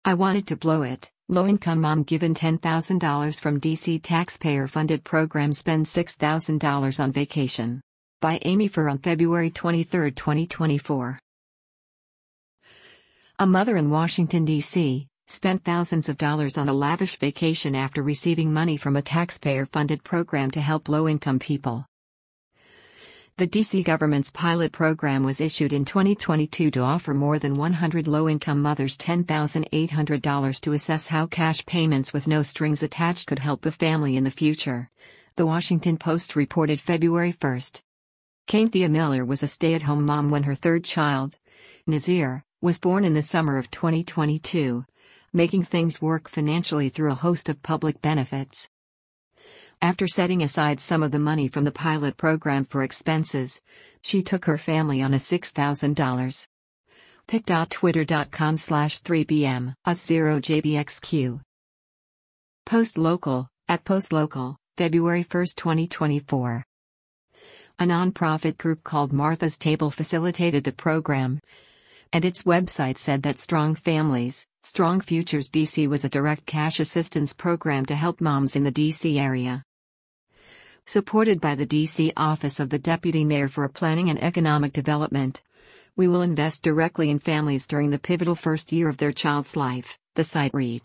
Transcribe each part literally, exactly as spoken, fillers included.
I wanted to blow it. Low-income mom given ten thousand dollars from D C taxpayer-funded program spends six thousand dollars on vacation. By Amy Furr on February twenty-third, twenty twenty-four. A mother in Washington, D C, spent thousands of dollars on a lavish vacation after receiving money from a taxpayer-funded program to help low-income people. The D C government's pilot program was issued in twenty twenty-two to offer more than one hundred low-income mothers ten thousand eight hundred dollars to assess how cash payments with no strings attached could help a family in the future, The Washington Post reported February first. Cainthia Miller was a stay-at-home mom when her third child, Nazir, was born in the summer of twenty twenty-two, making things work financially through a host of public benefits. After setting aside some of the money from the pilot program for expenses, she took her family on a six thousand dollars pic dot twitter dot com slash 3bm a zero j b x q. Post Local, at Post Local, February first, twenty twenty-four. A nonprofit group called Martha's Table facilitated the program, and its website said that Strong Families, Strong Futures D C was a direct cash assistance program to help moms in the D C area. Supported by the D C Office of the Deputy Mayor for Planning and Economic Development, we will invest directly in families during the pivotal first year of their child's life, the site read.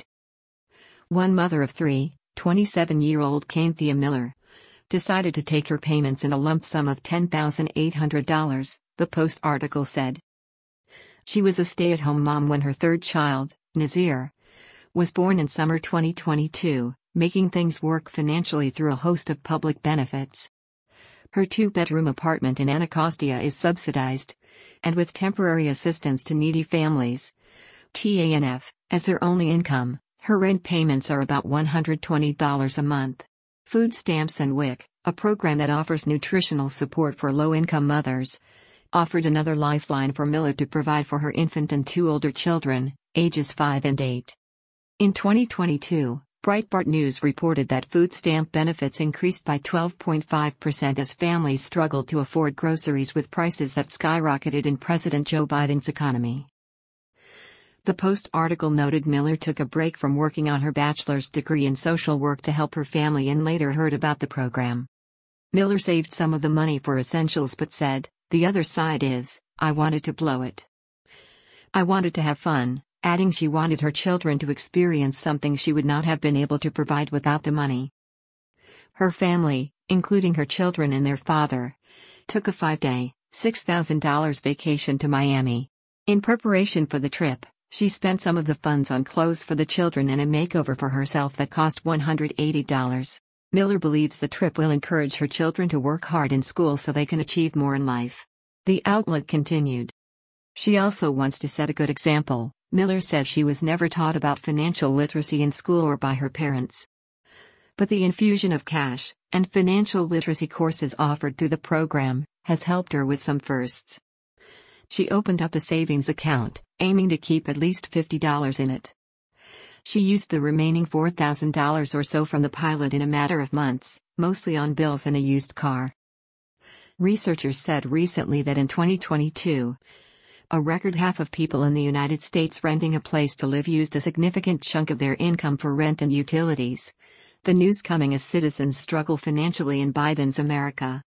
One mother of three, twenty-seven-year-old Cainthia Miller, decided to take her payments in a lump sum of ten thousand eight hundred dollars, the Post article said. She was a stay-at-home mom when her third child, Nazir, was born in summer twenty twenty-two, making things work financially through a host of public benefits. Her two-bedroom apartment in Anacostia is subsidized, and with temporary assistance to needy families, T A N F, as their only income, her rent payments are about one hundred twenty dollars a month. Food Stamps and W I C, a program that offers nutritional support for low-income mothers, offered another lifeline for Miller to provide for her infant and two older children, ages five and eight. In twenty twenty-two, Breitbart News reported that food stamp benefits increased by twelve point five percent as families struggled to afford groceries with prices that skyrocketed in President Joe Biden's economy. The Post article noted Miller took a break from working on her bachelor's degree in social work to help her family and later heard about the program. Miller saved some of the money for essentials but said, "The other side is, I wanted to blow it. I wanted to have fun," adding she wanted her children to experience something she would not have been able to provide without the money. Her family, including her children and their father, took a five-day, six thousand dollars vacation to Miami. In preparation for the trip, she spent some of the funds on clothes for the children and a makeover for herself that cost one hundred eighty dollars. Miller believes the trip will encourage her children to work hard in school so they can achieve more in life. The outlet continued. She also wants to set a good example. Miller says she was never taught about financial literacy in school or by her parents. But the infusion of cash and financial literacy courses offered through the program has helped her with some firsts. She opened up a savings account, aiming to keep at least fifty dollars in it. She used the remaining four thousand dollars or so from the pilot in a matter of months, mostly on bills and a used car. Researchers said recently that in twenty twenty-two, a record half of people in the United States renting a place to live used a significant chunk of their income for rent and utilities. The news coming as citizens struggle financially in Biden's America.